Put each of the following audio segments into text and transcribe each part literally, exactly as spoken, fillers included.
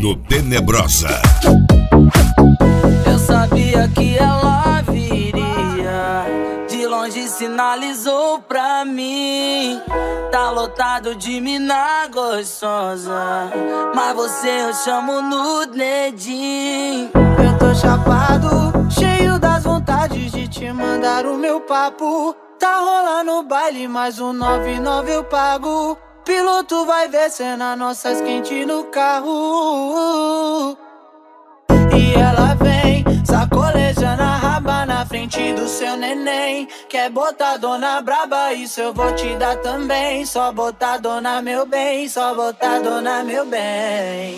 Fiorino Tenebrosa. Eu sabia que ela viria, de longe sinalizou pra mim. Tá lotado de mina gostosa, mas você eu chamo no dedinho. Eu tô chapado, cheio das vontades de te mandar o meu papo. Tá rolando o baile, mais um nove e nove eu pago. Piloto vai ver cena nossas quente no carro. E ela vem, sacolejando a raba na frente do seu neném. Quer botar dona braba, isso eu vou te dar também. Só botar dona meu bem, só botar dona meu bem.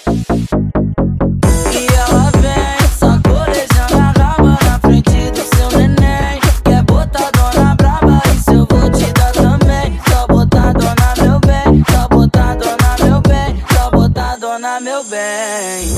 E ela vem, sacolejando a raba na frente do seu neném. Quer botar dona braba, isso eu vou te dar também. Só botar dona meu bem, só botar dona meu bem, só botar dona meu bem.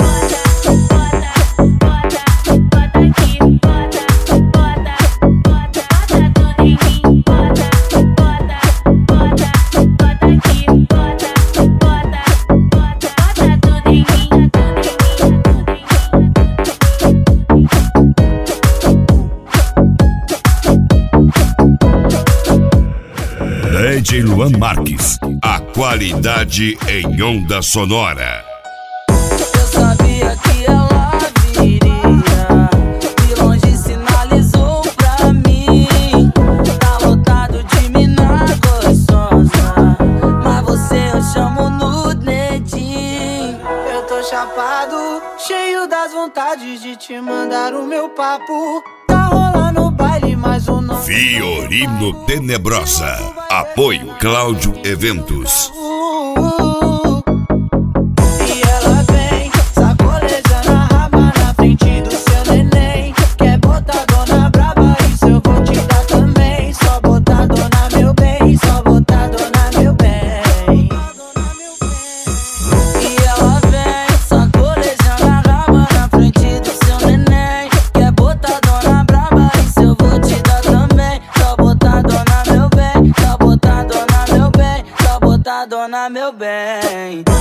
D J Luan Marques, a qualidade em onda sonora. Eu sabia que ela viria, de longe sinalizou pra mim. Tá lotado de mina gostosa, mas você eu chamo no dedinho. Eu tô chapado, cheio das vontades de te mandar o meu papo. Tá rolando o baile, mais um nome. Fiorino Tenebrosa. Apoio Cláudio Eventos. E ela vem, sacolejando a raba na frente do seu neném. Quer botar dona braba, isso eu vou te dar também. Só botar dona meu bem, só botar dona meu bem. E ela vem, sacolejando a raba na frente do seu neném. Quer botar dona braba, isso eu vou te dar também. Só botar dona meu bem, só botar dona meu bem, só botar dona meu bem.